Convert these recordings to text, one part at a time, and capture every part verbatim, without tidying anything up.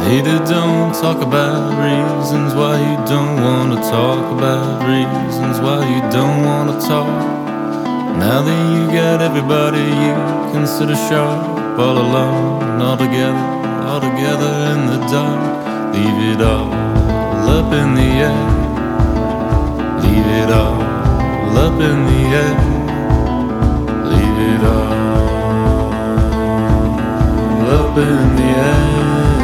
Hater, don't talk about reasons why you don't wanna talk about reasons why you don't wanna talk. Now that you got everybody you consider sharp, all alone, all together, all together in the dark. Leave it all up in the air. Leave it all up in the air. Leave it all up in the air.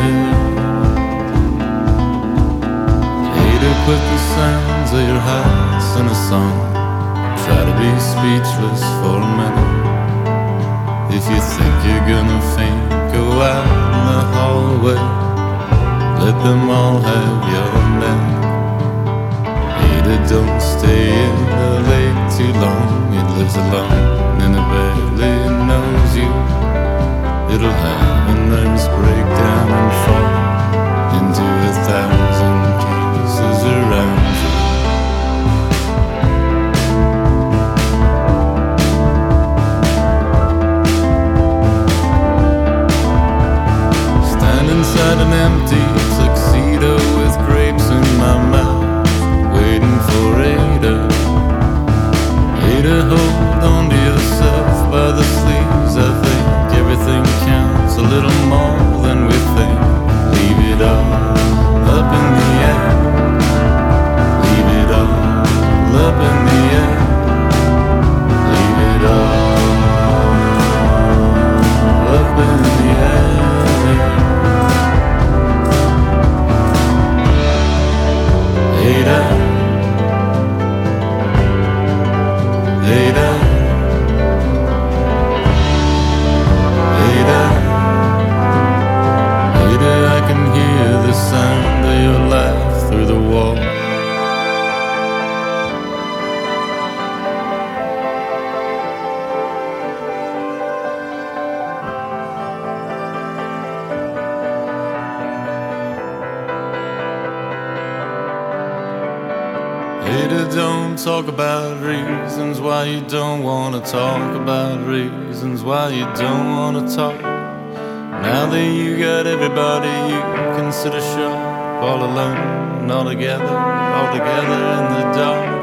Put the sounds of your hearts in a song. Try to be speechless for a minute. If you think you're gonna faint, go out in the hallway. Let them all have your name. Hater, don't stay in the lake too long. It lives alone and it barely knows you. It'll have a nervous breakdown and fall into a thousand pieces around you. Stand inside an empty tuxedo with grapes in my mouth, waiting for Ada. Ada, hold on to yourself by the sleeves. I think everything counts a little more than we think. Leave it all up in the air. Leave it all up in the air. Leave it all up in the air. Ada, Ada, Ada, Ada, I can hear the sound of your laugh through the wall. Hater, don't talk about reasons why you don't wanna talk about reasons why you don't wanna talk. Now that you got everybody you consider sharp, all alone, all together, all together in the dark.